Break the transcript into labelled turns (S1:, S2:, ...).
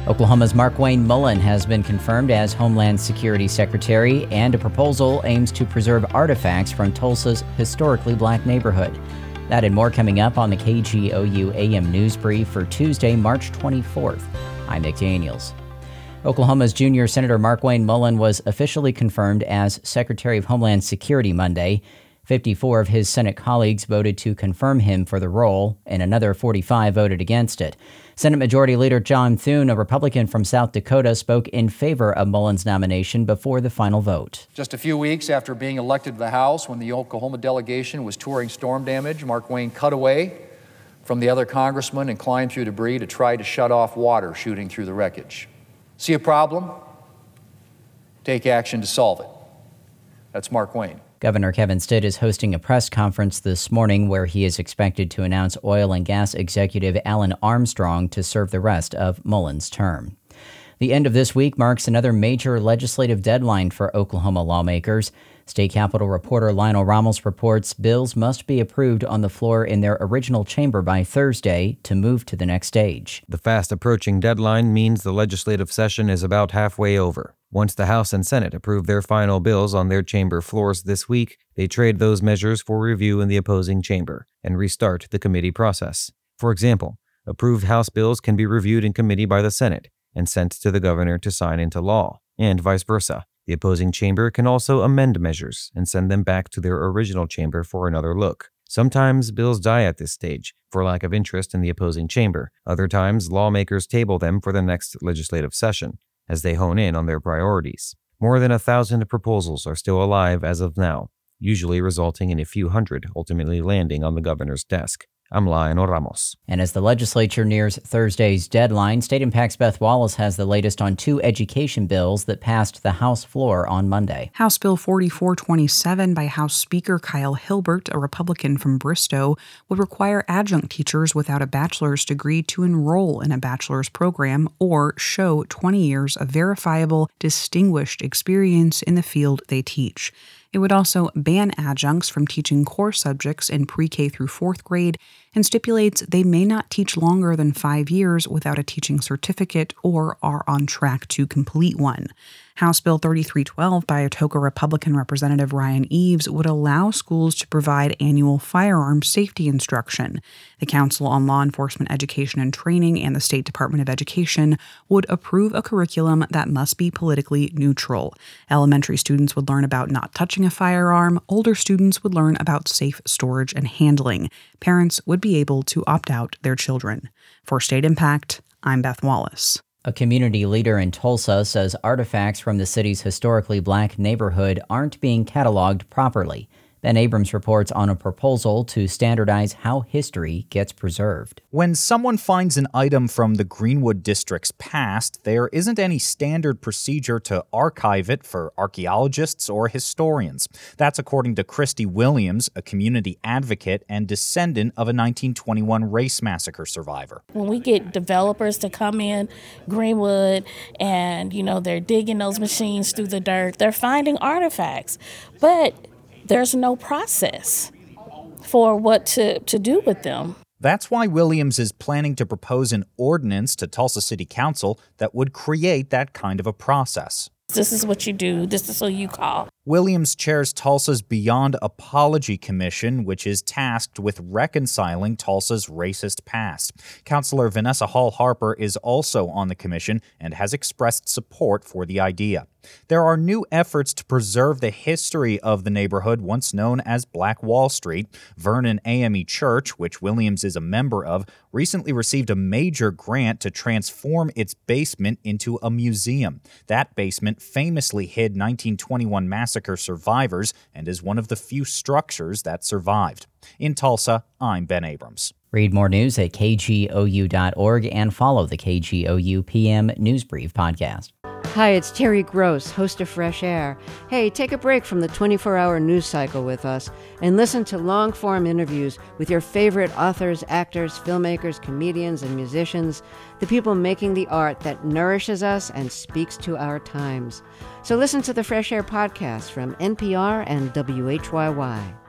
S1: Oklahoma's Markwayne Mullin has been confirmed as Homeland Security Secretary, and a proposal aims to preserve artifacts from Tulsa's historically black neighborhood. That and more coming up on the KGOU AM News Brief for Tuesday, March 24th. I'm Nick Daniels. Oklahoma's junior Senator Markwayne Mullin was officially confirmed as Secretary of Homeland Security Monday. 54 of his Senate colleagues voted to confirm him for the role, and another 45 voted against it. Senate Majority Leader John Thune, a Republican from South Dakota, spoke in favor of Mullin's nomination before the final vote.
S2: Just a few weeks after being elected to the House, when the Oklahoma delegation was touring storm damage, Markwayne cut away from the other congressmen and climbed through debris to try to shut off water shooting through the wreckage. See a problem? Take action to solve it. That's Markwayne.
S1: Governor Kevin Stitt is hosting a press conference this morning where he is expected to announce oil and gas executive Alan Armstrong to serve the rest of Mullin's term. The end of this week marks another major legislative deadline for Oklahoma lawmakers. State Capitol reporter Lionel Ramos reports bills must be approved on the floor in their original chamber by Thursday to move to the next stage.
S3: The fast-approaching deadline means the legislative session is about halfway over. Once the House and Senate approve their final bills on their chamber floors this week, they trade those measures for review in the opposing chamber and restart the committee process. For example, approved House bills can be reviewed in committee by the Senate and sent to the governor to sign into law, and vice versa. The opposing chamber can also amend measures and send them back to their original chamber for another look. Sometimes bills die at this stage for lack of interest in the opposing chamber. Other times, lawmakers table them for the next legislative session as they hone in on their priorities. More than 1,000 proposals are still alive as of now, usually resulting in a few hundred ultimately landing on the governor's desk. I'm Lionel Ramos.
S1: And as the legislature nears Thursday's deadline, State Impact's Beth Wallace has the latest on two education bills that passed the House floor on Monday.
S4: House Bill 4427 by House Speaker Kyle Hilbert, a Republican from Bristow, would require adjunct teachers without a bachelor's degree to enroll in a bachelor's program or show 20 years of verifiable, distinguished experience in the field they teach. It would also ban adjuncts from teaching core subjects in pre-K through fourth grade and stipulates they may not teach longer than 5 years without a teaching certificate or are on track to complete one. House Bill 3312 by Atoka Republican Representative Ryan Eves would allow schools to provide annual firearm safety instruction. The Council on Law Enforcement Education and Training and the State Department of Education would approve a curriculum that must be politically neutral. Elementary students would learn about not touching a firearm. Older students would learn about safe storage and handling. Parents would be able to opt out their children. For State Impact, I'm Beth Wallace.
S1: A community leader in Tulsa says artifacts from the city's historically black neighborhood aren't being cataloged properly. Ben Abrams reports on a proposal to standardize how history gets preserved.
S5: When someone finds an item from the Greenwood District's past, there isn't any standard procedure to archive it for archaeologists or historians. That's according to Christy Williams, a community advocate and descendant of a 1921 race massacre survivor.
S6: When we get developers to come in Greenwood and, they're digging those machines through the dirt, they're finding artifacts. But there's no process for what to do with them.
S5: That's why Williams is planning to propose an ordinance to Tulsa City Council that would create that kind of a process.
S6: This is what you do. This is who you call.
S5: Williams chairs Tulsa's Beyond Apology Commission, which is tasked with reconciling Tulsa's racist past. Councilor Vanessa Hall Harper is also on the commission and has expressed support for the idea. There are new efforts to preserve the history of the neighborhood once known as Black Wall Street. Vernon AME Church, which Williams is a member of, recently received a major grant to transform its basement into a museum. That basement famously hid 1921 massacre survivors and is one of the few structures that survived. In Tulsa, I'm Ben Abrams.
S1: Read more news at kgou.org and follow the KGOU PM News Brief podcast.
S7: Hi, it's Terry Gross, host of Fresh Air. Hey, take a break from the 24-hour news cycle with us and listen to long-form interviews with your favorite authors, actors, filmmakers, comedians, and musicians, the people making the art that nourishes us and speaks to our times. So listen to the Fresh Air podcast from NPR and WHYY.